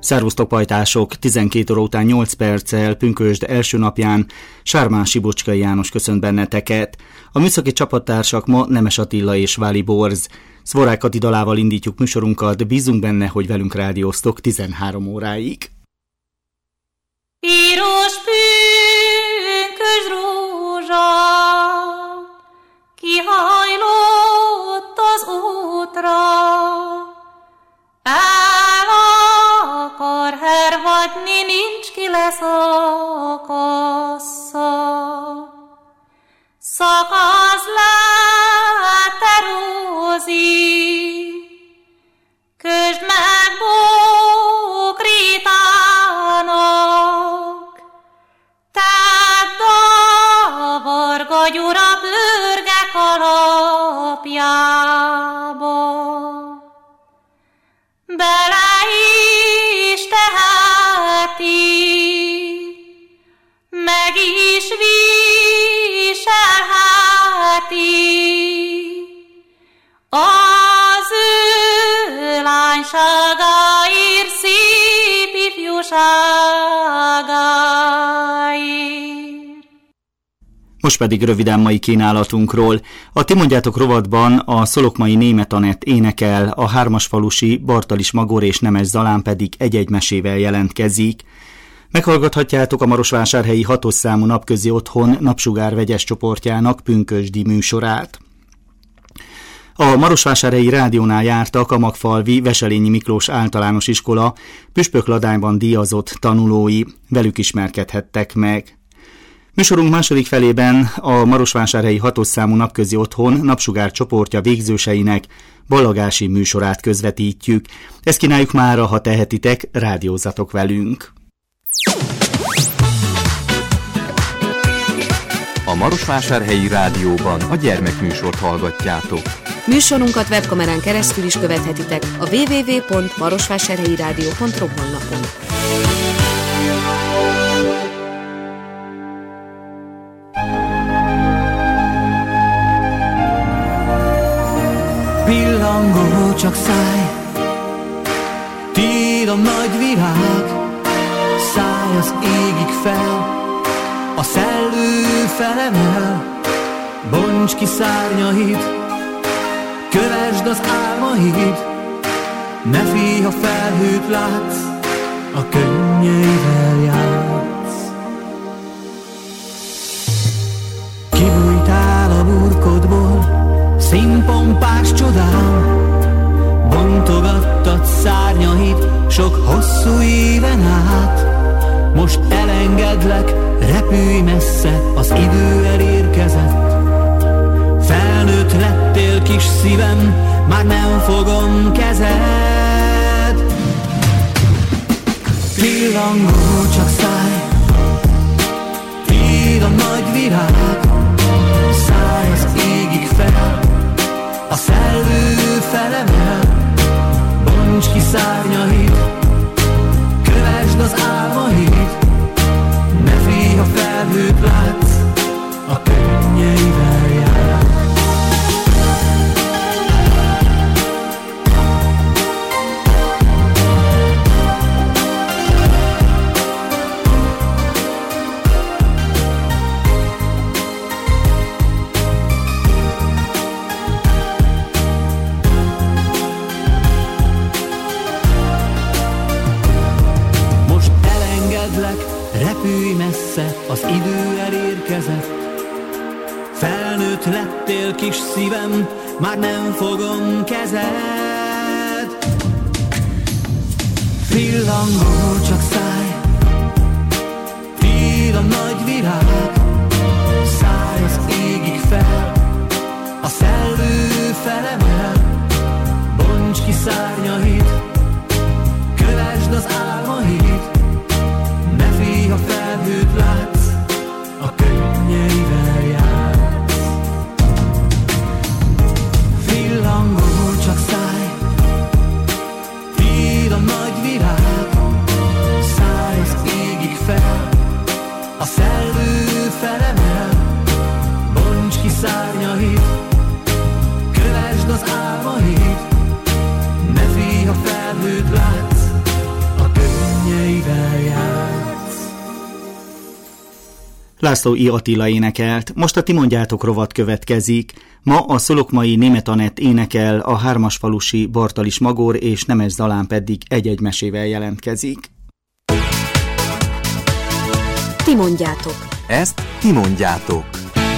Szervusztok pajtások, 12 óra után 8 perccel pünkösd első napján Sármási Bocskai János köszönt benneteket. A műszaki csapattársak ma Nemes Attila és Váli Borz. Szvorák Kati dalával indítjuk műsorunkat, bízunk benne, hogy velünk rádióztok 13 óráig. Piros pünkösd rózsa kihajlott az útra, el akar hervadni, nincs ki leszakassza. Szakasz le, te Rózi, közd meg Bókritának, tedd a Varga Gyura pörge kalapjába. Bele is teheti, meg is viselheti az ő lányságáért, szép ifjúságáért. Most pedig röviden mai kínálatunkról. A Ti mondjátok rovatban a szolokmai Németh Anett énekel, a Hármasfalusi Bartalis Magor és Nemes Zalán pedig egy-egy mesével jelentkezik. Meghallgathatjátok a marosvásárhelyi 6-os számú napközi otthon Napsugár vegyes csoportjának pünkösdi műsorát. A marosvásárhelyi rádiónál jártak a Magfalvi Veselényi Miklós általános iskola püspökladányban díjazott tanulói, velük ismerkedhettek meg. Műsorunk második felében a marosvásárhelyi 6-os számú napközi otthon Napsugár csoportja végzőseinek ballagási műsorát közvetítjük. Ezt kínáljuk mára, ha tehetitek, rádiózatok velünk. A Marosvásárhelyi Rádióban a gyermekműsort hallgatjátok. Műsorunkat webkamerán keresztül is követhetitek a www.marosvásárhelyirádió.ru honlapon. Pillangó csak száj, tiéd a nagy virág, szállj az égig fel, a szellő felemel, bonts ki szárnyaid, kövesd az álmaid, ne félj, ha felhőt látsz, a könnyeivel játsz. Kibújtál a burkodból, színpompás csodám, bontogattad szárnyaid sok hosszú éven át. Most elengedlek, repülj messze, az idő elérkezett. Felnőtt lettél kis szívem, már nem fogom kezed. Pillangó csak szállj, tiéd a nagy virág, szállj az égig fel, a szellő felemel, bonts ki szárnyaid, kövesd az álmaid, ne félj, ha felhőt látsz, a könnyeivel játsz. Repülj messze, az idő elérkezett. Felnőtt lettél kis szívem, már nem fogom kezed. Pillangó csak szállj, tiéd a nagy virág, szállj az égig fel, a szellő felemel, bonts ki szárnyaid, kövesd az álmaid, ne félj, ha felhőt látsz, a könnyeivel játsz. Pillangó csak szállj, tiéd a nagy virág, szállj az égig fel, a szellő felemel, bonts ki szárnyaid, kövesd az álmaid, ne László I. Attila énekelt, most a Ti mondjátok rovat következik. Ma a Szolokmai Németh Anett énekel, a Hármasfalusi Bartalis Magor és Nemes Zalán pedig egy-egy mesével jelentkezik. Ti mondjátok. Ezt ti mondjátok.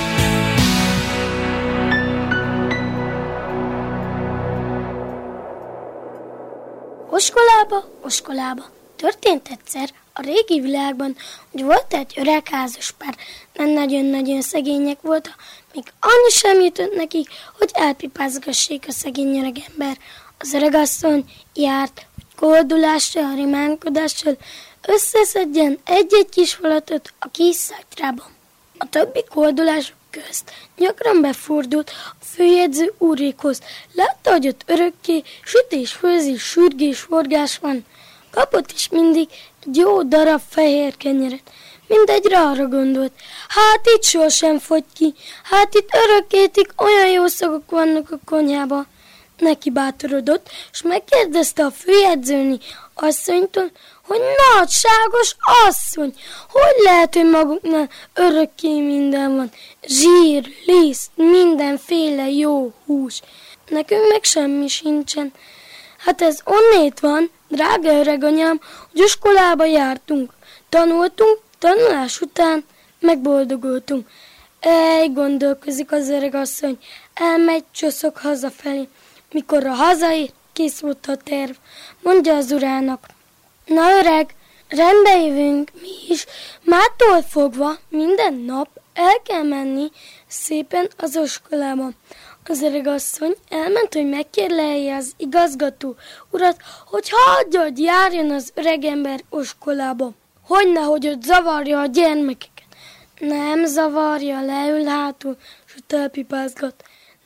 Oskolába. Történt egyszer a régi világban, hogy volt egy öreg házaspár, nem nagyon-nagyon szegények voltak, még annyi sem jutott nekik, hogy elpipázgassék a szegény öregember. Az öregasszony járt, hogy koldulással, rimánkodással összeszedjen egy-egy kis falatot a kis szatyrában. A többi koldulások közt gyakran befordult a főjegyző úrékhoz. Látta, hogy ott örökké sütés, főzés, sürgés, forgás van. Kapott is mindig egy jó darab fehér kenyeret. Mindegyre arra gondolt, hát itt sohasem fogy ki, hát itt örökkétig olyan jó szagok vannak a konyhában. Neki bátorodott, és megkérdezte a főjegyzőni asszonytól, hogy nagyságos asszony, hogy lehet, hogy maguknál örökké minden van, zsír, liszt, mindenféle jó hús. Nekünk meg semmi sincsen. Hát ez onnét van, drága öreganyám, hogy iskolába jártunk, tanultunk, tanulás után megboldogultunk. Gondolkozik az öregasszony, elmegy, csoszog hazafelé. Mikor a hazaér, kész volt a terv, mondja az urának. Na öreg, rendbe jövünk mi is, mától fogva minden nap el kell menni szépen az iskolába. Az öregasszony elment, hogy megkérlelje az igazgató urat, hogy hagyja, hogy járjon az öregember iskolába. Hogynehogy ott zavarja a gyermekeket. Nem zavarja, leül hátul, és ott elpipázgat.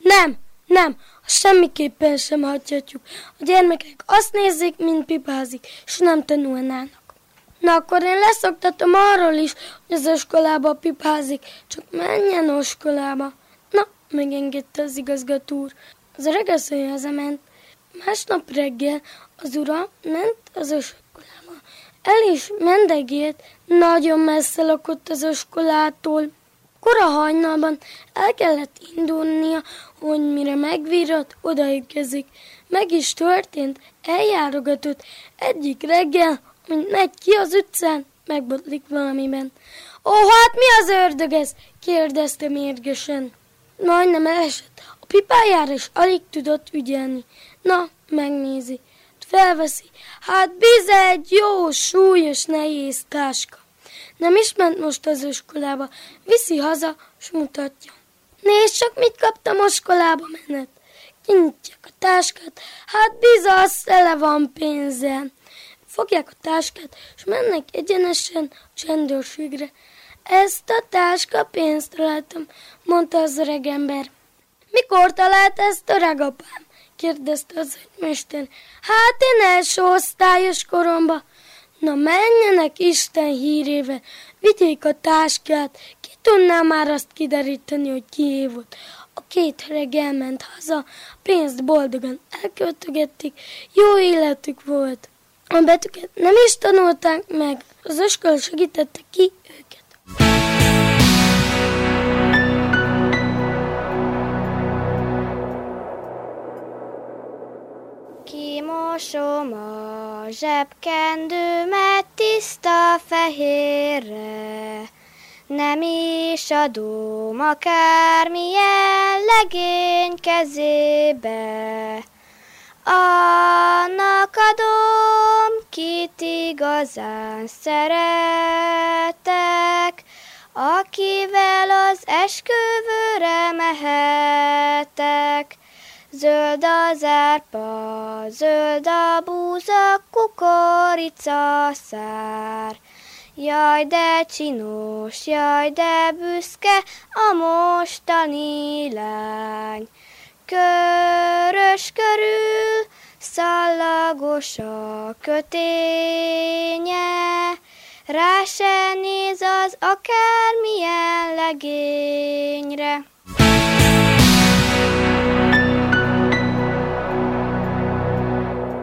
Nem, semmiképpen sem hagyhatjuk. A gyermekek azt nézzék, mint pipázik, és nem tanulnának. Na akkor én leszoktatom arról is, hogy az iskolába pipázik, csak menjen iskolába. Na, megengedte az igazgató úr. Az öregasszony hazament. Másnap reggel az ura ment az iskolába. El is mendegélt, nagyon messze lakott az iskolától. Kora hajnalban el kellett indulnia, hogy mire megvirrat, odaérkezik. Meg is történt, eljárogatott. Egyik reggel, mint megy ki az utcán, megbotlik valamiben. Ó, hát mi az ördög ez? Kérdezte mérgesen. Majdnem elesett. A pipájára is alig tudott ügyelni. Na, megnézi. Felveszi. Hát bizony egy jó, súlyos, nehéz táska. Nem is ment most az iskolába. Viszi haza, s mutatja. Nézd csak, mit kaptam iskolába menet. Kinyitják a táskát. Hát bizony, tele van pénzzel. Fogják a táskát, és mennek egyenesen a csendőrségre. Ezt a táska pénzt találtam, mondta az öregember. Mikor talált ezt, öregapám? Kérdezte az mester. Hát én első osztályos koromba. Na menjenek Isten hírével, vigyék a táskát, ki tudná már azt kideríteni, hogy kié volt. A két öreg elment haza, a pénzt boldogan elköltögették, jó életük volt. A betűket nem is tanulták meg, az iskola segítette ki őket. Kimosom a zsebkendőmet tiszta fehérre, nem is adom akármilyen legény kezébe. Annak adom, kit igazán szeretek, akivel az esküvőre mehetek. Zöld az árpa, zöld a búza, kukoricaszár. Jaj, de csinos, jaj, de büszke a mostani lány. Körös körül, szallagos a köténye, rá se néz az akármilyen legényre.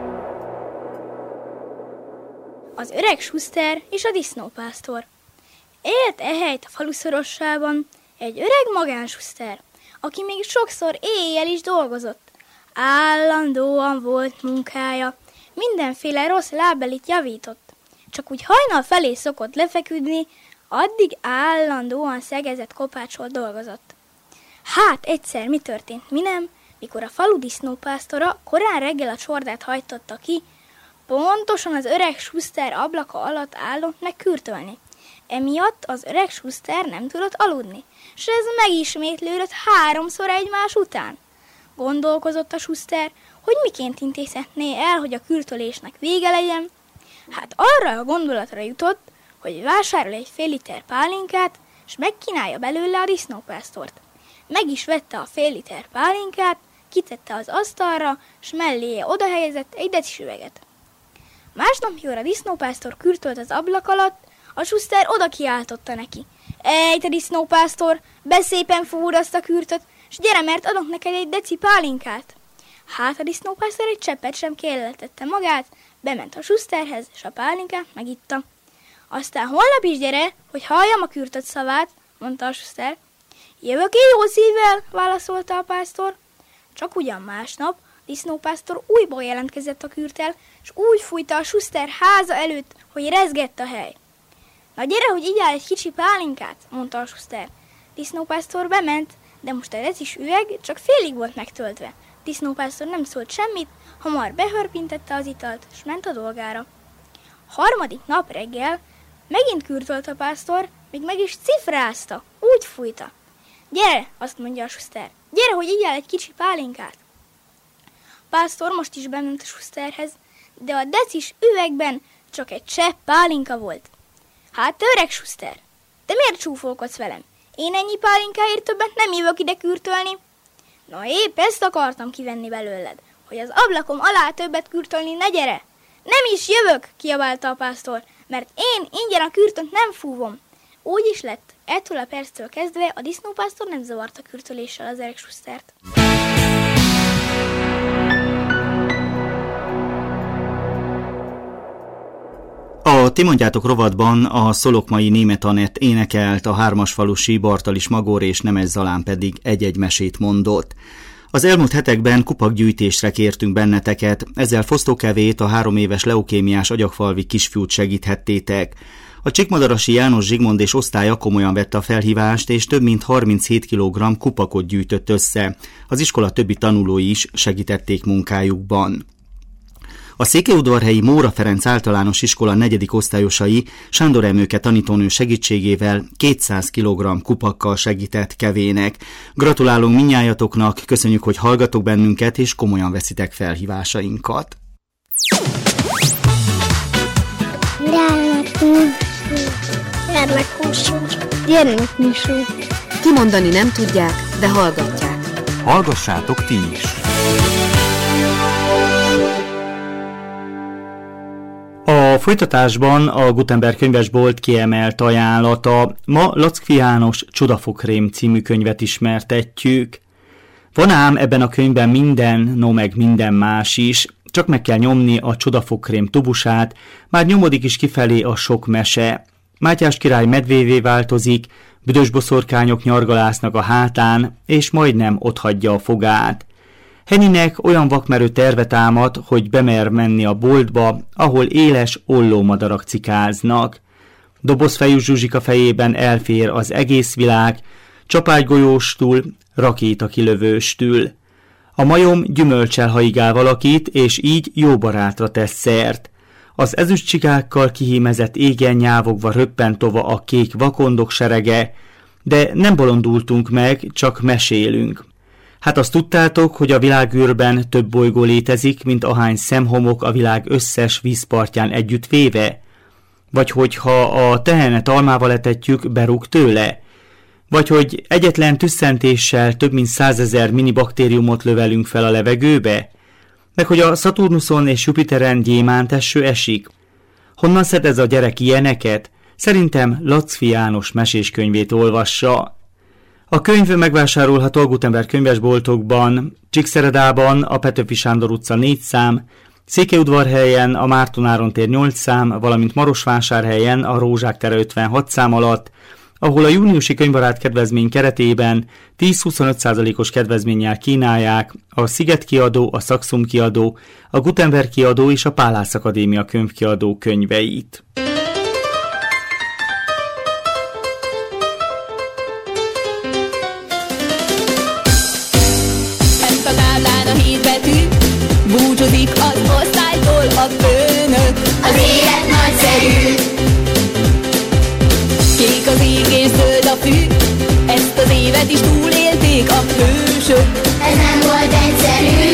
Az öreg suszter és a disznópásztor. Élt ehelyt a falu szorosában egy öreg magánsuszter, aki még sokszor éjjel is dolgozott. Állandóan volt munkája, mindenféle rossz lábbelit javított. Csak úgy hajnal felé szokott lefeküdni, addig állandóan szegezett kopácsol dolgozott. Hát egyszer mi történt, mi nem, mikor a falu disznópásztora korán reggel a csordát hajtotta ki, pontosan az öreg suszter ablaka alatt állott meg kürtölni. Emiatt az öreg suszter nem tudott aludni, s ez megismétlődött 3-szor egymás után. Gondolkozott a suszter, hogy miként intézhetné el, hogy a kürtölésnek vége legyen. Hát arra a gondolatra jutott, hogy vásárol egy fél liter pálinkát, s megkínálja belőle a disznópásztort. Meg is vette a fél liter pálinkát, kitette az asztalra, s melléje odahelyezett egy decis üveget. Másnap, mikor a disznópásztor kürtölt az ablak alatt, a suszter oda kiáltotta neki. Ej, te disznópásztor, beszépen fúrd azt a kürtöt, s gyere, mert adok neked egy deci pálinkát. Hát a disznópásztor egy cseppet sem kielletette magát, bement a suszterhez, s a pálinkát megitta. Aztán holnap is gyere, hogy halljam a kürtött szavát, mondta a suszter. Jövök én jó szívvel, válaszolta a pásztor. Csak ugyan másnap disznópásztor újból jelentkezett a kürttel, s úgy fújta a suszter háza előtt, hogy rezgett a hely. Na gyere, hogy igyál egy kicsi pálinkát, mondta a suszter. Disznópásztor bement, de most a decis üveg csak félig volt megtöltve. Disznópásztor nem szólt semmit, hamar behörpintette az italt, s ment a dolgára. Harmadik nap reggel megint kürtölt a pásztor, még meg is cifrázta, úgy fújta. Gyere, azt mondja a suszter, gyere, hogy igyál egy kicsi pálinkát. A pásztor most is bement a suszterhez, de a decis üvegben csak egy csepp pálinka volt. Hát te öreg suszter, te miért csúfolkodsz velem? Én ennyi pálinkáért többet nem jövök ide kürtölni. Na épp ezt akartam kivenni belőled, hogy az ablakom alá többet kürtölni ne gyere. Nem is jövök, kiabálta a pásztor, mert én ingyen a kürtönt nem fúvom. Úgy is lett, ettől a perctől kezdve a disznópásztor nem zavarta kürtöléssel az öreg susztert. A Ti mondjátok rovatban a szolokmai Németh Anett énekelt, a Hármasfalusi Bartalis Magor és Nemes Zalán pedig egy-egy mesét mondott. Az elmúlt hetekben kupakgyűjtésre kértünk benneteket, ezzel fosztókevét, a 3 éves leukémiás agyagfalvi kisfiút segíthettétek. A Csíkmadarasi János Zsigmond és osztálya komolyan vette a felhívást, és több mint 37 kg kupakot gyűjtött össze. Az iskola többi tanulói is segítették munkájukban. A Székelyudvarhelyi Móra Ferenc általános iskola 4. osztályosai Sándor Emőke tanítónő segítségével 200 kg kupakkal segített kevének. Gratulálunk mindnyájatoknak, köszönjük, hogy hallgatok bennünket, és komolyan veszitek felhívásainkat. Gyermekműsor. Kimondani nem tudják, de hallgatják. Hallgassátok ti is! A folytatásban a Gutenberg könyvesbolt kiemelt ajánlata. Ma Lackfi János Csodafokrém című könyvet ismertetjük. Van ám ebben a könyvben minden, no meg minden más is, csak meg kell nyomni a Csodafokrém tubusát, már nyomodik is kifelé a sok mese. Mátyás király medvévé változik, büdös boszorkányok nyargalásznak a hátán, és majdnem otthagyja a fogát. Henninek olyan vakmerő terve támad, hogy bemer menni a boltba, ahol éles ollómadarak cikáznak. Dobozfejű Zsuzsika fejében elfér az egész világ, csapágygolyóstól, rakétakilövőstől. A majom gyümölcsel haigál valakit, és így jó barátra tesz szert. Az ezüstcsigákkal kihímezett égen nyávogva röppent tova a kék vakondok serege, de nem bolondultunk meg, csak mesélünk. Hát azt tudtátok, hogy a világűrben több bolygó létezik, mint ahány szemhomok a világ összes vízpartján együttvéve? Vagy hogyha a tehenet almával etetjük, berúg tőle? Vagy hogy egyetlen tüsszentéssel több mint 100 000 mini baktériumot lövelünk fel a levegőbe? Meg hogy a Szaturnuszon és Jupiteren gyémánteső esik? Honnan szed ez a gyerek ilyeneket? Szerintem Lackfi János meséskönyvét olvassa. A könyv megvásárolható a Gutenberg könyvesboltokban, Csíkszeredában, a Petőfi Sándor utca 4 szám, Székelyudvarhelyen a Márton Áron tér 8 szám, valamint Marosvásárhelyen a Rózsák tere 56 szám alatt, ahol a júniusi könyvbarát kedvezmény keretében 10-25%-os kedvezménnyel kínálják a Sziget kiadó, a Saxum kiadó, a Gutenberg kiadó és a Pálász Akadémia könyvkiadó könyveit. Fent a táblán a 7 betű, búcsúzik az osztálytól a főnök. Az élet nagyszerű, kék az ég és zöld a fű, ezt az évet is túlélték a hősök. Ez nem volt egyszerű.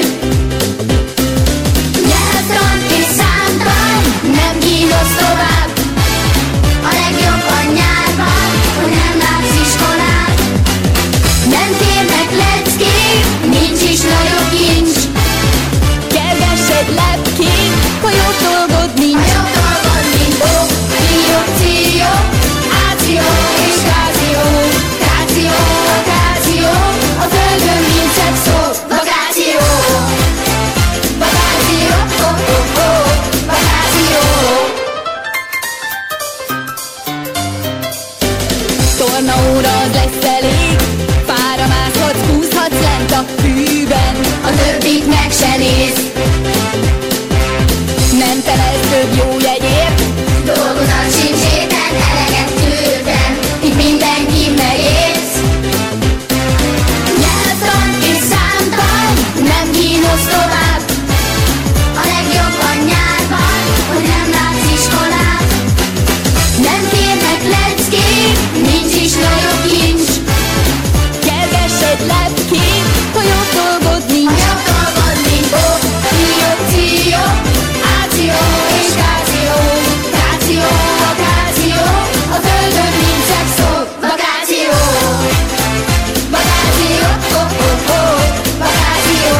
Nyelvtan és számtan nem kínos tovább, a legjobb a nyárban, hogy nem látsz iskolát. Nem kérnek leckét, nincs is nagyobb kincs, kergessed lepkét, ha jobb dolgod nincs. Ha jobb dolgod nincs, író, cíjó, áció és kázió, kázió, akázió, a földön nincs egy szó, vakáció, vakáció, vakáció. Tornaóra az lesz elég, fára mászhatsz, húzhatsz lent a fűben, a többit meg se néz. Nem telesz több jó jegyért, dolgozat sincs héten, eleget tőltem, itt mindenki megérsz. Nyelvtan és számtan nem kínos tovább, a legjobb a nyárban, hogy nem látsz iskolát. Nem kérnek leckét, nincs is nagyobb kincs, kergessed lepkét, ha jobb dolgod nincs. Ha jobb dolgod nincs, író, cíjó, áció és kázió, kázió, akázió, a földön nincs egy szó, vakáció, vakáció, vakáció,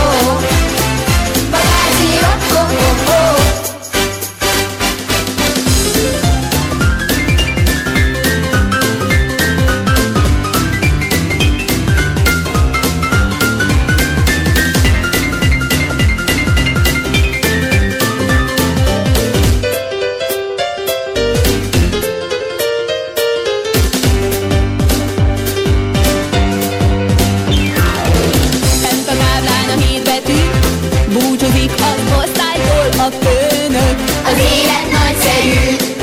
vakáció, Fent a táblán a 7 betű, búcsúzik az osztálytól a főnök. Az élet nagyszerű,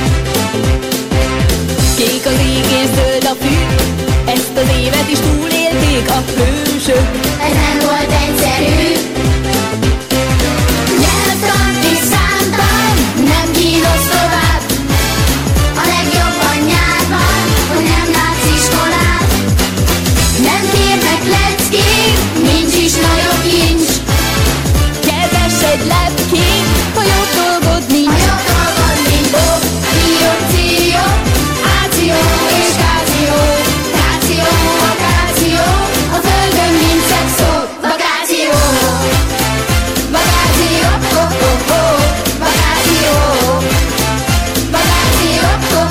kék az ég és zöld a fű, ezt az évet is túlélték a hősök. Ez nem volt egyszerű. Nyelvtan és számtan nem kínos tovább, a legjobb a nyárban, hogy nem látsz iskolát. Nem kérnek leckét, nincs is nagyobb kincs, kergessed lepkét, ha jobb dolgod nincs. Ha jobb dolgod nincs, író, cíjó, áció és kázió, kázió, akázió, a földön nincs egy szó, vakáció, vakáció, vakáció, vakáció,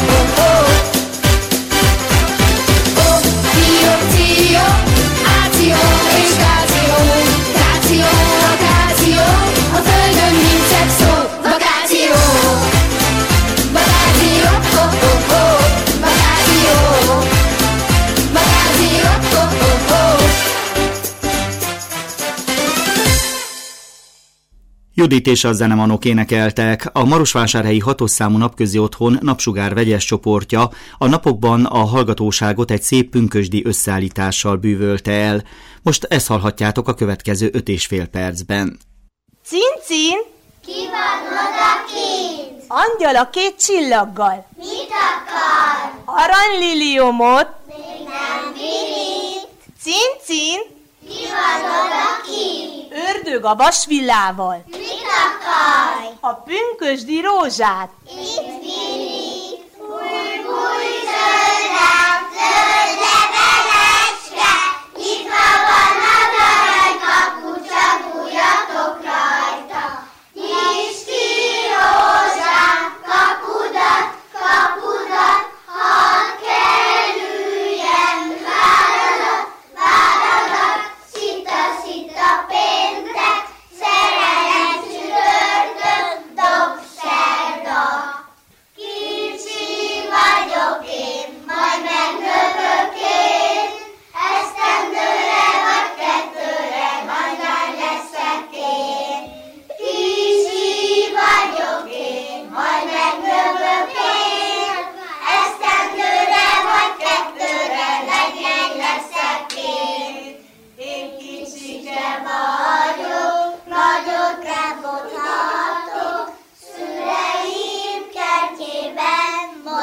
író, cíjó, áció és kázió, kázió, akázió, a földön nincs egy szó, vakáció, vakáció, vakáció, vakáció. Judit és a Zenemanok énekeltek. A marosvásárhelyi 6-os számú napközi otthon Napsugár vegyes csoportja a napokban a hallgatóságot egy szép pünkösdi összeállítással bűvölte el. Most ezt hallhatjátok a következő 5,5 percben. Cincin! Ki van odakint? Angyal a 2 csillaggal. Mit akar? Aranyliliomot. Még nem virít. Cincin! Ki van odakint? Ördög a vasvillával. Mit akar? A pünkösdi rózsát. Itt virít. Fúj, fúj, zöldem, zöld levelecske. Nyitva van az aranykapu, csak bújjatok rajta. Nyisd ki, rózsám, kapudat, kapudat, hadd kerüljen váradat, váradat. Szita, szita péntek, szerelem csütörtök,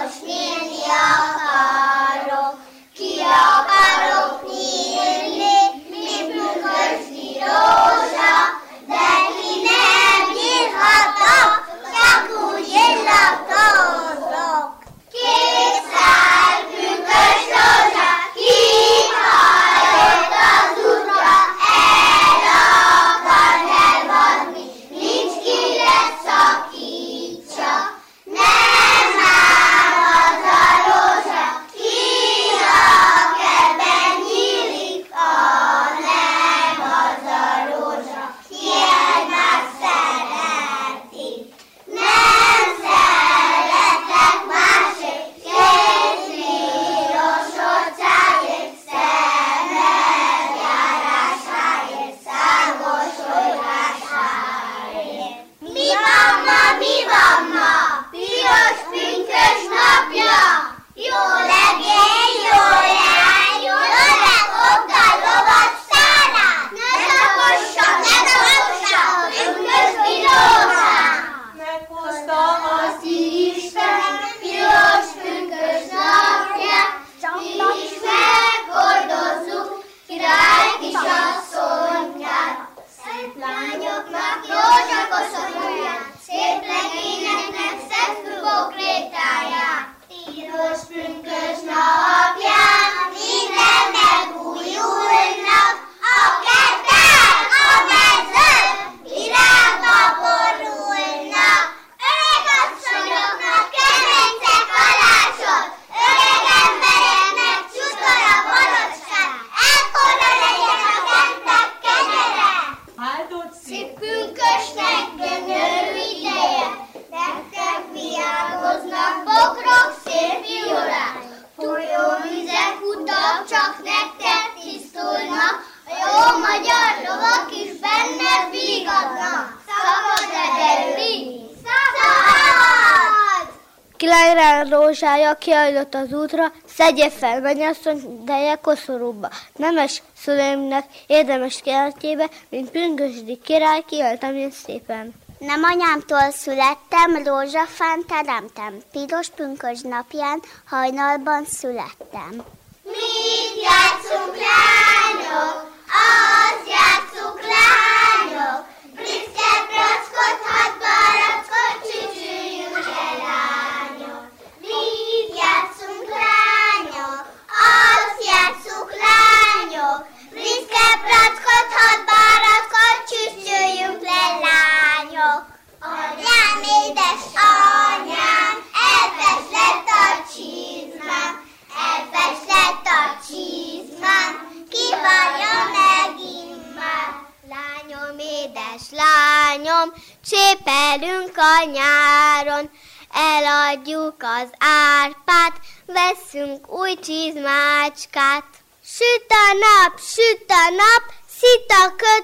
most nyílni akarok. Ki akarok nyílni, mint pünkösdi rózsa, de ki nem nyílhatok, csak úgy illatozok. Kétszer pünkös rózsa, kihajtott az útra, el akar elvadni, nincs ki leszakítsa. Nem áll az a rózsa, ki a kertben nyílik, nem az a rózsa, ki egymást szereti. Nem szeretek másért, két míros orcáért, szemedjárásáért, szágosodrásáért. Mi van ma, mi van ma? Piros pünkös napja! Jó legény, jó leány, jó legfogd a lovat szárát! Ne tapossa, pünkösdi rózsát! Meghoztam az Isten piros pünkös napját, mi is meghordozzuk király kisasszonyát. Szép lányoknak rózsakoszorúját, szép legényeknek szebb fülgokrétáját. Piros pünkös napján minden megújulnak, a kertek, a mezők virágba borulnak. Öreg asszonyoknak kemencek kalácsot, öreg embereknek csuszkora borocskát, ekkora legyen a kentek kenyere. Szép pünkösnek gyönyörű ideje, nektek virágoznak bokrok szép violák. Folyóvizek, utak csak nektek tisztulnak, a jó magyar lovak is benne vigadnak. Szabad erői, szabad! Király rózsája kiállott az útra, szedje fel, mennyasszony, deje koszorúba. Nemes szüleimnek érdemes keletjébe, mint pünkösdi király, kiálltam én szépen. Nem anyámtól születtem, rózsafán teremtem, piros pünkös napján hajnalban születtem. Mit játszunk, lányok? Azt játszunk, lányok! Briszket, brackot, hat barackot, csücsüljünk el, lányok! Mit játszunk, lányok? Azt játszunk, lányok! Briszket, brackot, hat barackot, csücsüljünk le, lányok! Anyám, édes anyám, elfes lett a csizmám, elfes lett a csizmám, ki várja megint már. Lányom, édes lányom, csépelünk a nyáron, eladjuk az árpát, veszünk új csizmácskát. Süt a nap, szita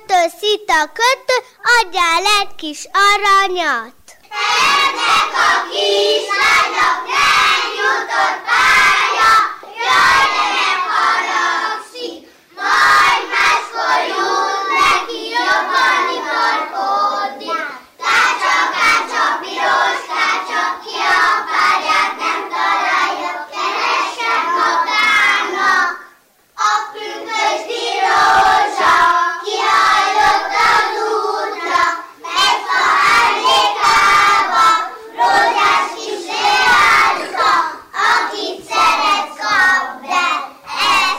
kötő, adjál egy kis aranyat. Ennek a kislánynak nem jutott pálya, jaj, de nem haragszik, majd máskor jut neki jobban ivarkodni. Kácsa, piros kácsa, ki a párját nem találja, keressen magának. A pünkösdi rózsa kihajlott az útra, megy a árnyékába, rózsás kis leányka, akit szeret kap be. Ez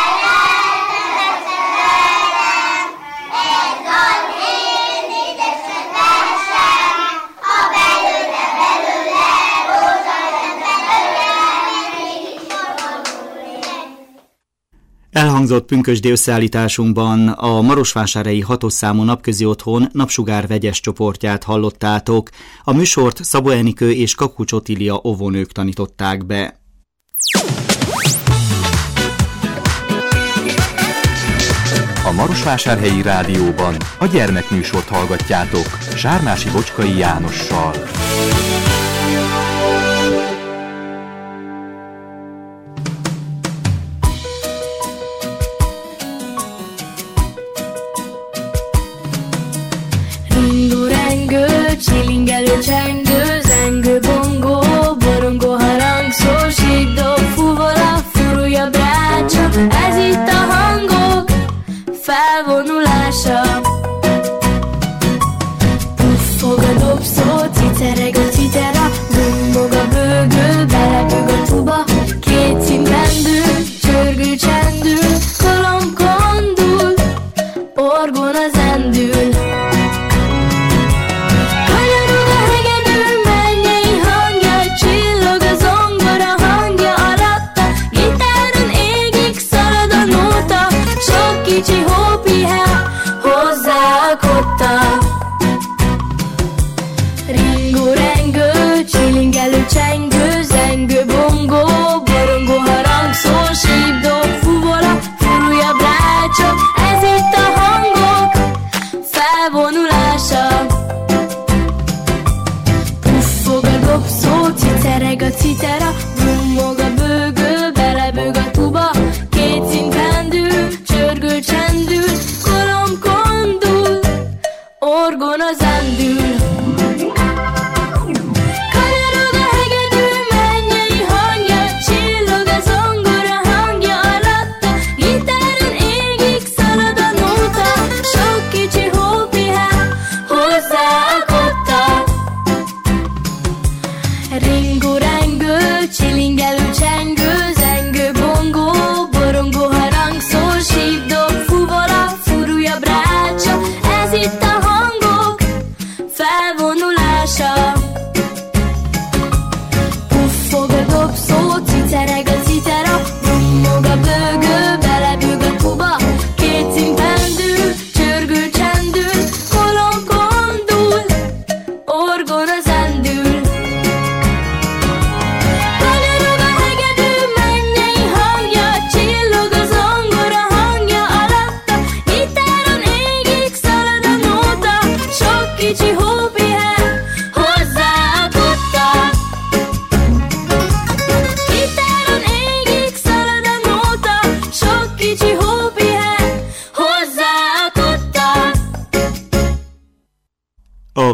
szerelem, ez az én édesem versem, ha belőle rózsa lett belőle, mégis forrul ének. Elhangzott pünkösdi összeállításunkban a marosvásárhelyi 6-os számú napközi otthon Napsugár vegyes csoportját hallottátok. A műsort Szabó Enikő és Kakucs Otília óvónők tanították be. A Marosvásárhelyi Rádióban a gyermekműsort hallgatjátok Sármási Bocskai Jánossal. Rengő, csilingelő, csengő, zengő, bongó, borongó, harang,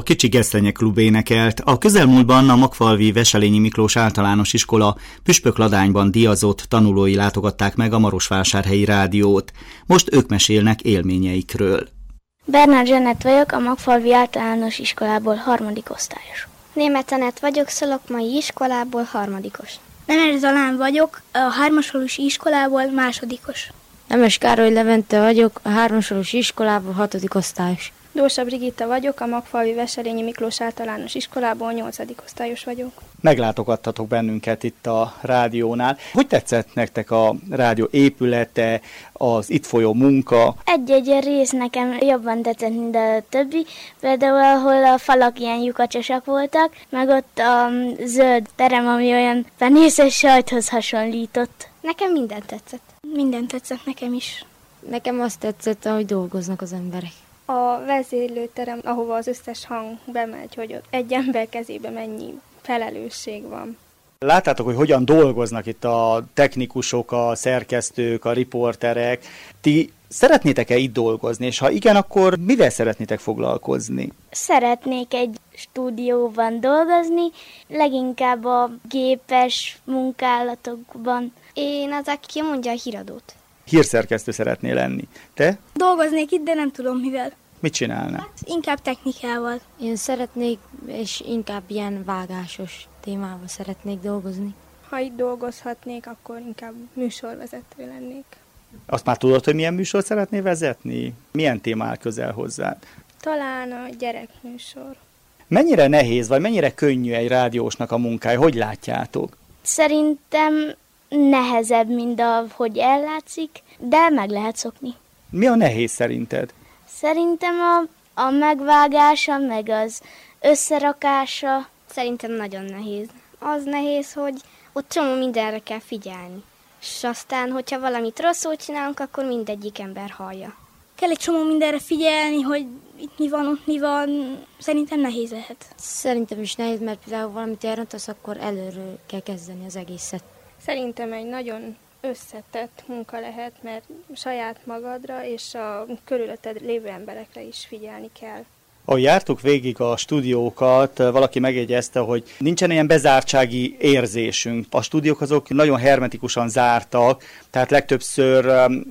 a Kicsi Gesztenye Klub énekelt. A közelmúltban a Magfalvi Veselényi Miklós Általános Iskola Püspökladányban díjazott tanulói látogatták meg a Marosvásárhelyi Rádiót. Most ők mesélnek élményeikről. Bernard Zsenett vagyok, a Magfalvi Általános Iskolából 3. osztályos. Németh Anett vagyok, Szolokmai Iskolából 3. Nemes Zalán vagyok, a Hármasfalusi Iskolából 2. Nemes Károly Levente vagyok, a Hármasfalusi Iskolából 6. osztályos. Dósa Brigitta vagyok, a Magfalvi Veselényi Miklós Általános Iskolából 8. osztályos vagyok. Meglátogattatok bennünket itt a rádiónál. Hogy tetszett nektek a rádió épülete, az itt folyó munka? Egy-egy rész nekem jobban tetszett, mint a többi. Például, ahol a falak ilyen lyukacsosak voltak, meg ott a zöld terem, ami olyan penészes sajthoz hasonlított. Nekem minden tetszett. Minden tetszett nekem is. Nekem azt tetszett, ahogy dolgoznak az emberek. A vezérlőterem, ahova az összes hang bemegy, hogy ott egy ember kezében mennyi felelősség van. Láttátok, hogy hogyan dolgoznak itt a technikusok, a szerkesztők, a riporterek. Ti szeretnétek-e itt dolgozni, és ha igen, akkor mivel szeretnétek foglalkozni? Szeretnék egy stúdióban dolgozni, leginkább a gépes munkálatokban. Én az, aki kimondja a híradót. Hírszerkesztő szeretnél lenni. Te? Dolgoznék itt, de nem tudom mivel. Mit csinálnál? Inkább technikával. Én szeretnék, és inkább ilyen vágásos témával szeretnék dolgozni. Ha itt dolgozhatnék, akkor inkább műsorvezető lennék. Azt már tudod, hogy milyen műsort szeretnél vezetni? Milyen téma áll közel hozzád? Talán a gyerekműsor. Mennyire nehéz, vagy mennyire könnyű egy rádiósnak a munkája? Hogy látjátok? Szerintem nehezebb, mint ahogy ellátszik, de meg lehet szokni. Mi a nehéz szerinted? Szerintem a megvágása, meg az összerakása. Szerintem nagyon nehéz. Az nehéz, hogy ott csomó mindenre kell figyelni. És aztán, hogyha valamit rosszul csinálunk, akkor mindegyik ember hallja. Kell egy csomó mindenre figyelni, hogy itt mi van, ott mi van. Szerintem nehéz lehet. Szerintem is nehéz, mert például valamit elrontasz, akkor előről kell kezdeni az egészet. Szerintem egy nagyon összetett munka lehet, mert saját magadra és a körülötted lévő emberekre is figyelni kell. Ahogy jártuk végig a stúdiókat, valaki megjegyezte, hogy nincsen ilyen bezártsági érzésünk. A stúdiók azok nagyon hermetikusan zártak, tehát legtöbbször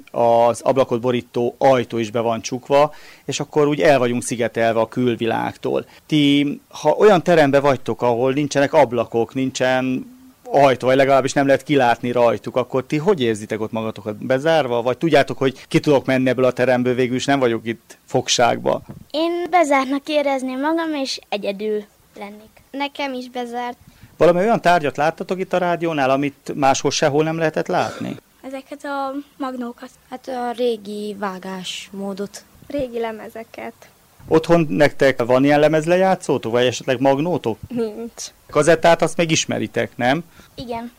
az ablakot borító ajtó is be van csukva, és akkor úgy el vagyunk szigetelve a külvilágtól. Ti, ha olyan teremben vagytok, ahol nincsenek ablakok, nincsen ajtó, vagy legalábbis nem lehet kilátni rajtuk, akkor ti hogy érzitek ott magatokat bezárva? Vagy tudjátok, hogy ki tudok menni ebből a teremből, végül is nem vagyok itt fogságba? Én bezártnak érezném magam, és egyedül lennék. Nekem is bezárt. Valami olyan tárgyat láttatok itt a rádiónál, amit máshol sehol nem lehetett látni? Ezeket a magnókat. Hát a régi vágásmódot. Régi lemezeket. Otthon nektek van ilyen lemezlejátszótok, vagy esetleg magnótok? Nincs. Kazettát azt még ismeritek, nem? Igen.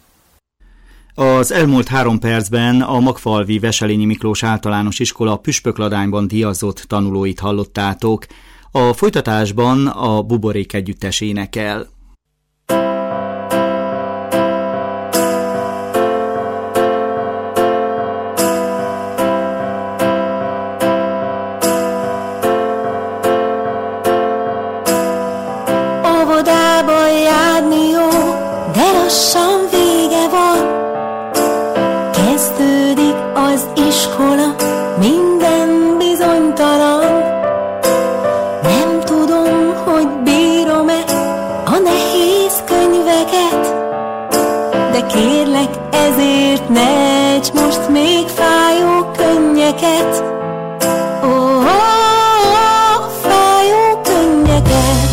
Az elmúlt 3 percben a Magfalvi Veselényi Miklós Általános Iskola Püspökladányban díjazott tanulóit hallottátok. A folytatásban a Buborék együttes énekel. Óvodába járni jó, de lassan vége van. Kezdődik az iskola, minden bizonytalan. Nem tudom, hogy bírom-e a nehéz könyveket, de kérlek ezért ne ejts most még fájó könnyeket. Fájó könnyeket.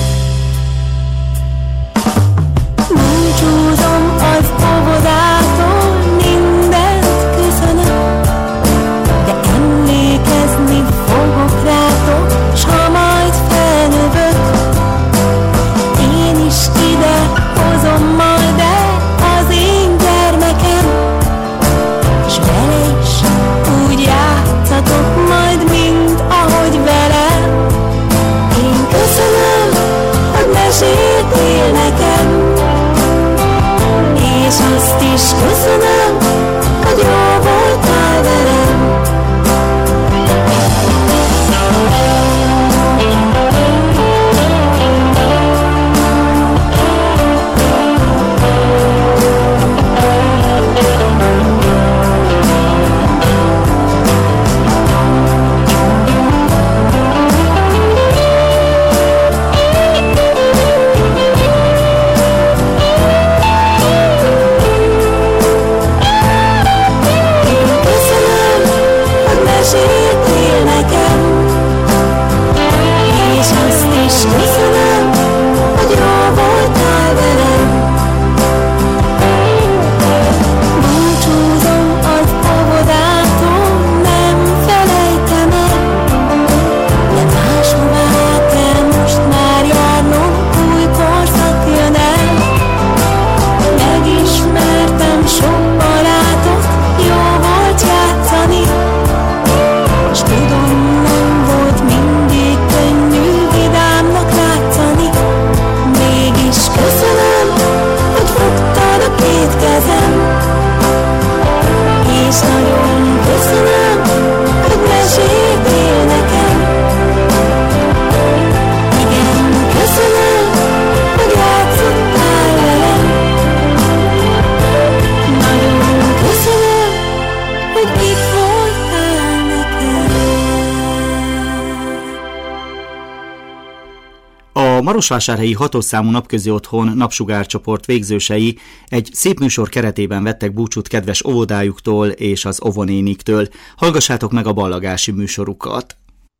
Búcsúzom az óvodától, mindent köszönök, de emlékezni fogok rátok, s ha majd felnövök, én is ide hozom majd el az én gyermekem, és vele is úgy játszatok majd, mint ahogy velem. Én köszönöm, hogy meséltél nekem, és azt is köszönöm, hogy jó voltál velem. marosvásárhelyi 6. számú napközi otthon napsugárcsoport végzősei egy szép műsor keretében vettek búcsút kedves óvodájuktól és az óvonéniktől. Hallgassátok meg a ballagási műsorukat.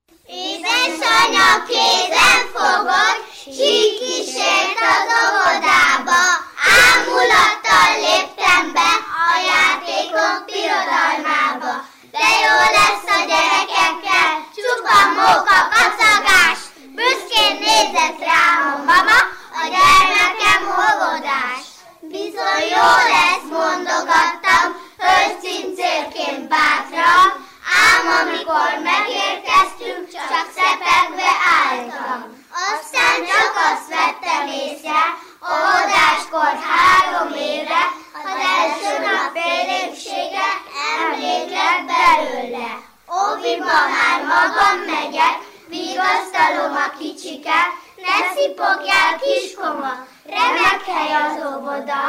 Édesanya, kézen fogod, síkísért az óvodába, ámulattal léptem be a játékok birodalmába. De jó lesz a gyerekekkel, csupa móka kacagás, büszkén nézett rám a mama, a gyermekem óvodás. Bizony jó lesz, mondogattam, hölgycincérként bátran, ám amikor megérkeztünk, csak szepegve álltam. Aztán csak azt vettem észre, óvodáskor 3 évre, az első nap félépsége emlék lett belőle. Óviba már magam megyek, vigasztalom a kicsiket, ne szipogjál kiskoma, remek hely az óvoda.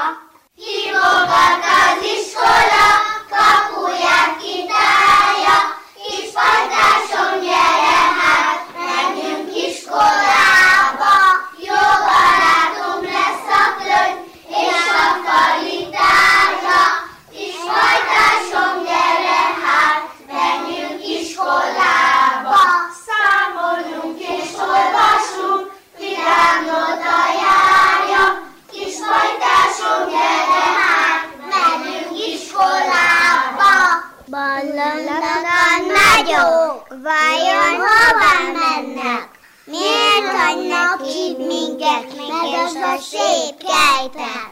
Hívogat az iskola, kapuját kitárja, kis pajtásom, gyere hát, menjünk iskolába. Jó barátom lesz a könyv, és a fali tárgya, kis pajtásom, gyere hát, menjünk iskolába. Számoljunk és olvasunk, vidám nóta járja, kis pajtásom, gyere hát, menjünk iskolába. Ballannak a nagyok, vajon hova mennek? Miért hagynak itt minket, meg az a szép kejtet?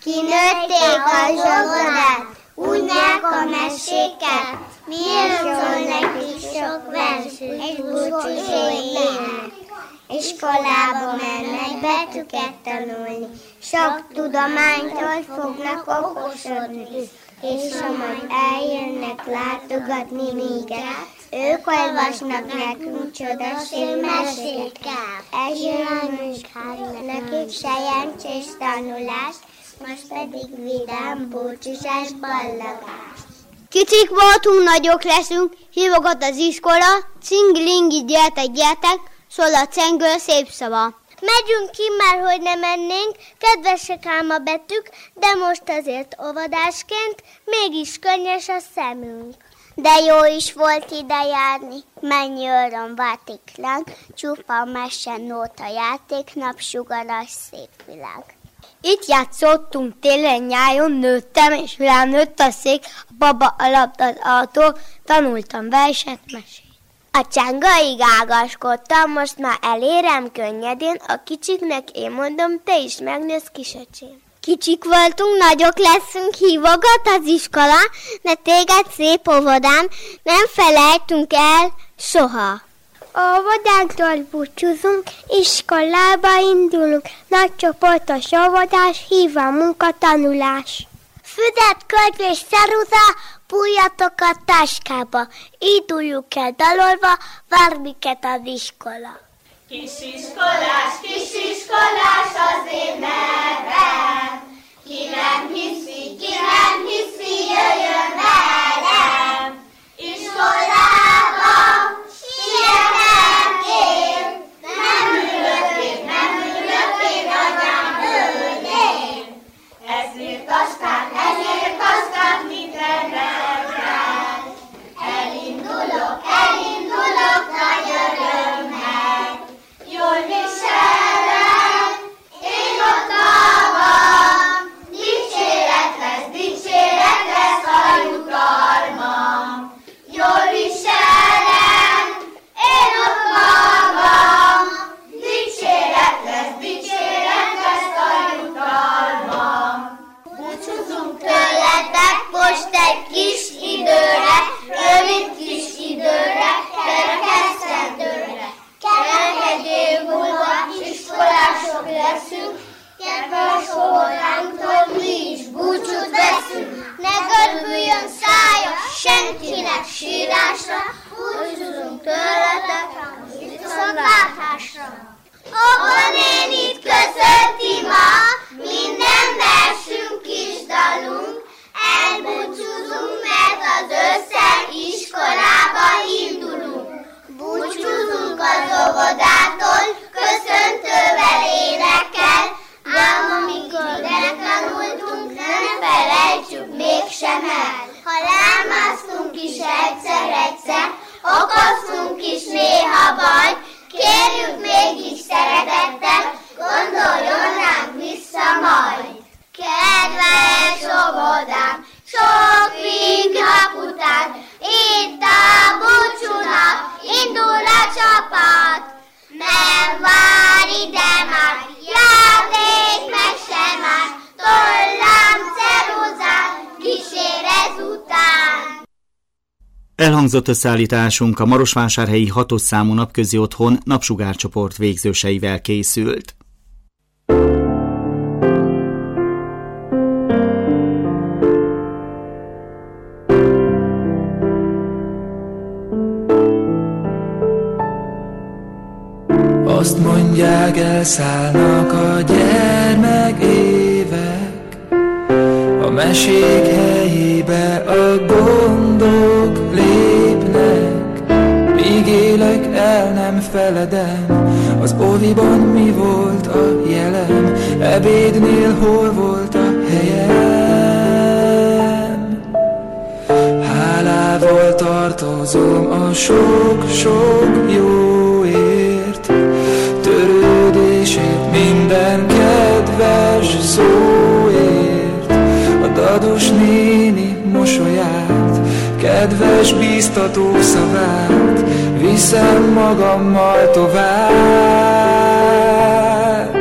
Kinőtték a zsogorát, unják a meséket, miért szól nekik sok vers, egy búcsúzó ének? Iskolába mennek betűket tanulni, sok tudománytól fognak okosodni, és ha majd eljönnek látogatni minket, ők olvasnak nekünk csodaszép meséket. Ez jön nekik sejencsés tanulás, most pedig vidám búcsúzás ballagás. Kicsik voltunk, nagyok leszünk, hívogat az iskola, cingilingi, gyertek, szól a csengő szép szava. Megyünk ki már, hogy ne mennénk, kedvesek ám a betűk, de most azért óvodásként mégis könnyes a szemünk. De jó is volt ide járni, mennyi öröm vátik ránk, csupa mese, nóta, játék, napsugaras, szép világ. Itt játszottunk télen, nyáron, nőttem, és rám nőtt a szék, a baba alatt az autó, tanultam verset, mesét. A csengaig ágaskodtam, most már elérem könnyedén, a kicsiknek én mondom, te is megnézz, kisöcsém. Kicsik voltunk, nagyok leszünk, hívogat az iskola, de téged szép óvodám, nem felejtünk el soha. Óvodánktól búcsúzunk, iskolába indulunk, nagy csoportos óvodás, hív a munkatanulás. Füzet, könyv és ceruza, pújjatok a táskába, induljuk el dalolva, vár minket az iskola. Kisiskolás az én nevem, ki nem hiszi, jöjjön velem. Iskolába sietem én, nem ülök én, anyám hölgyén. Ezért aztán minden reggel, elindulok nagy örömmel. Jól viselem, én ott magam, dicséret lesz a jutalmam. Jól viselem, én ott magam, dicséret lesz a jutalmam. Búcsúzunk tőletek most egy kis időre, rövid kis időre, kerek esztendőre. Kerek év múlva iskolások leszünk, kedves óvodánktól mi is búcsút veszünk. Ne görbüljön szája senkinek sírásra, búcsúzunk tőletek viszontlátásra. Óvonénit köszönti ma minden versünk, kis dalunk, elbúcsúzunk, mert az összes iskolába indulunk. Búcsúzunk az óvodától, köszöntővel el. Ha lámasztunk is egyszer-egyszer, okoztunk is néha bajt, kérjük mégis szeretettel, gondoljon ránk vissza majd. Kedves óvodám, sok nap után, itt a búcsúnak indul a csapat. Nem vár ide már, játék meg sem már, tollám, ceruzám, kísérez után. Elhangzott összeállításunk a marosvásárhelyi 6. számú napközi otthon napsugárcsoport végzőseivel készült. Azt mondják, elszállnak a gyermekévek, a mesék helyébe a gondok lépnek. Míg élek, el nem feledem, az óviban mi volt a jelem, ebédnél hol volt a helyem. Hálával tartozom a sok-sok jóért, törődését, minden kedves szóért, a dados néni mosolyát, kedves bíztató szavát, viszem magammal tovább.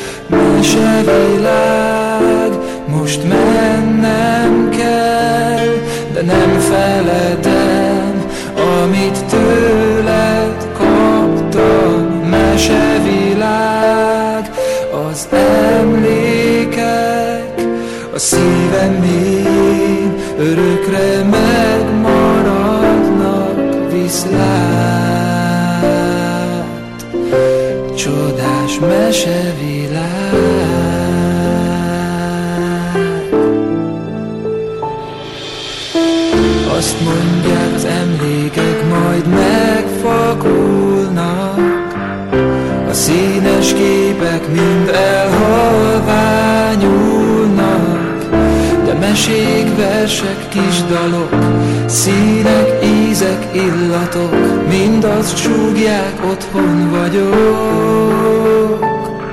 Mesevilág, most mennem kell, de nem feledem, amit tőled kaptam. Mesevilág, az emlékek, a szívem mélyén örökre megmaradnak, viszlát, csodás mesevilág. Azt mondják, az emlékek majd megfakulnak, a színes képek mind elhalványulnak, de mesék, versek, kis dalok, színek, ízek, illatok, mind azt súgják, otthon vagyok.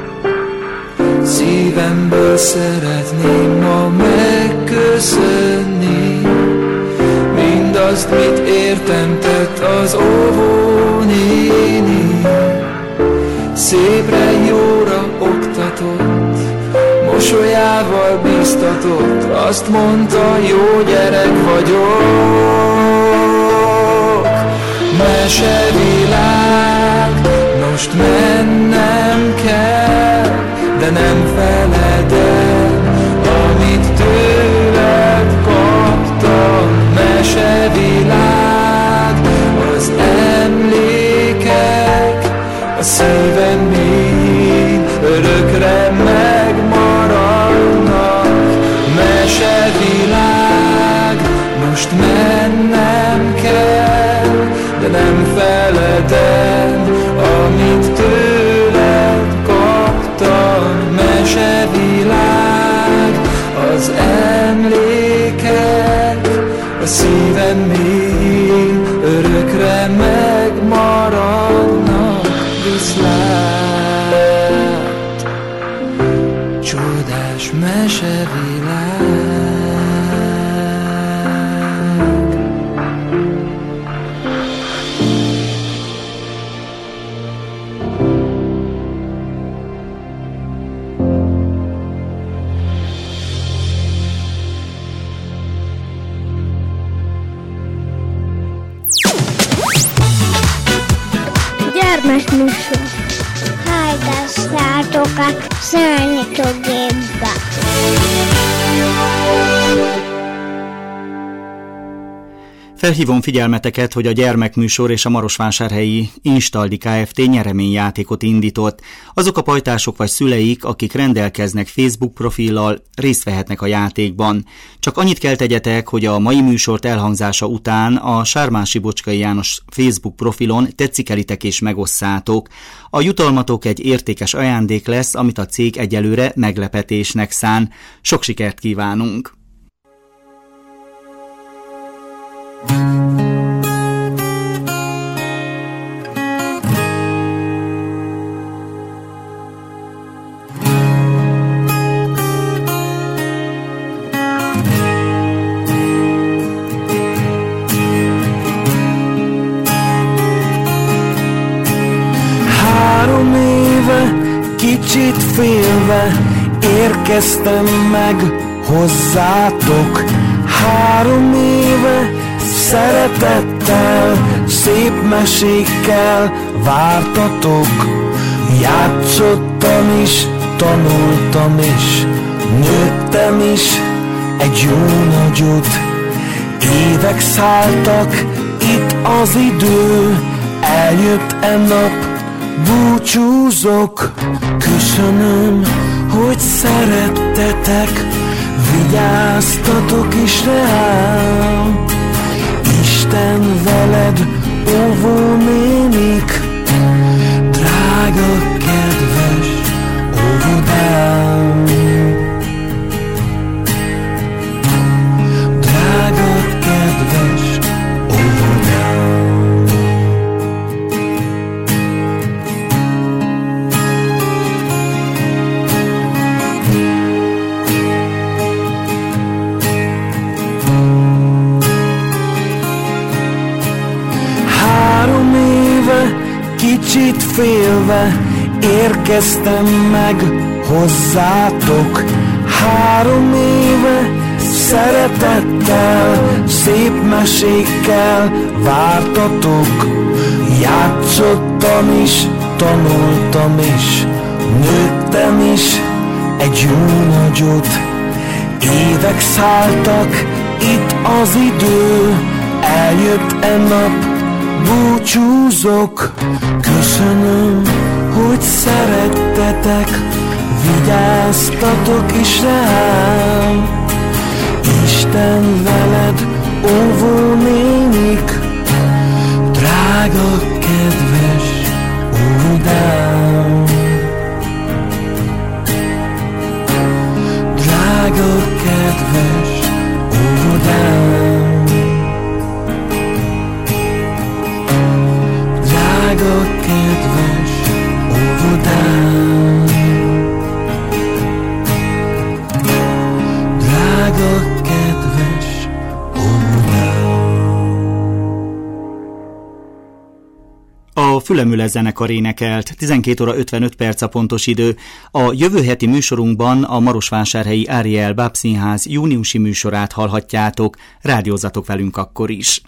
Szívemből szeretném ma megköszönni mindazt, mit értem tett az óvónéni. Szépre, jóra oktatott, mosolyával bíztatott, azt mondta, jó gyerek vagyok. Mesevilág, most mennem kell, de nem feledem, amit tőled kaptam. Mesevilág, az emlékek, a szívem mélyén örökre megmaradnak. Mesevilág, most mennem kell, de nem feledem, amit tőled kaptam. Mesevilág, az emlékek, a szívem mélyén örökre megmaradnak, viszlát, csodás mesevilág. Gyermekműsor. Hallgassátok a Szörnyetőgépbe. Felhívom figyelmeteket, hogy a gyermekműsor és a marosvásárhelyi Instaldi Kft. Nyereményjátékot indított. Azok a pajtások vagy szüleik, akik rendelkeznek Facebook profillal, részt vehetnek a játékban. Csak annyit kell tegyetek, hogy a mai műsort elhangzása után a Sármási Bocskai János Facebook profilon tetszikelitek és megosszátok. A jutalmatok egy értékes ajándék lesz, amit a cég egyelőre meglepetésnek szán. Sok sikert kívánunk! félve érkeztem meg hozzátok. 3 éve szeretettel, szép mesékkel vártatok. Játszottam is, tanultam is, nőttem is egy jó nagyot. Évek szálltak, itt az idő, eljött e nap, búcsúzok. Köszönöm, hogy szerettetek, vigyáztatok is rám. Isten veled, óvó nénik, drága, kedves óvodám. Drága, kedves óvodám. 3 éve, kicsit félve érkeztem meg hozzátok. 3 éve szeretettel, szép mesékkel vártatok. Játszottam is, tanultam is, nőttem is egy jó nagyot. Évek szálltak, itt az idő, eljött e nap, búcsúzok. Köszönöm, hogy szerettetek, vigyáztatok is rám. Isten veled, óvó nénik, drága, kedves óvodám. Drága, kedves óvodám. Drága, kedves óvodám. Drága, kedves óvodám. A Fülemüle zenekar énekelt, 12 óra 55 perc a pontos idő. A jövő heti műsorunkban a marosvásárhelyi Ariel Bábszínház júniusi műsorát hallhatjátok, rádiózatok velünk akkor is.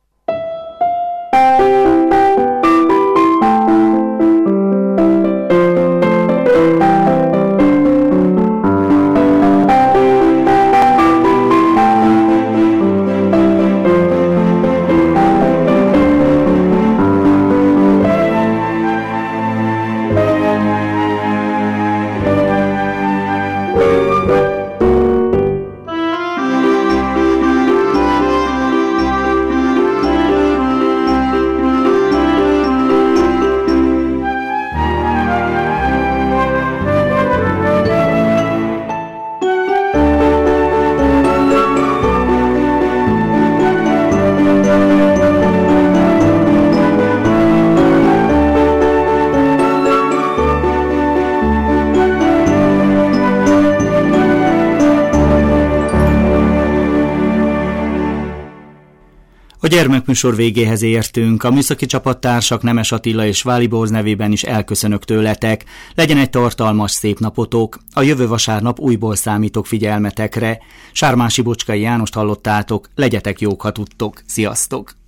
A gyermekműsor végéhez értünk. A műszaki csapattársak Nemes Attila és Váli Borz nevében is elköszönök tőletek. Legyen egy tartalmas, szép napotok. A jövő vasárnap újból számítok figyelmetekre. Sármási Bocskai Jánost hallottátok. Legyetek jók, ha tudtok. Sziasztok!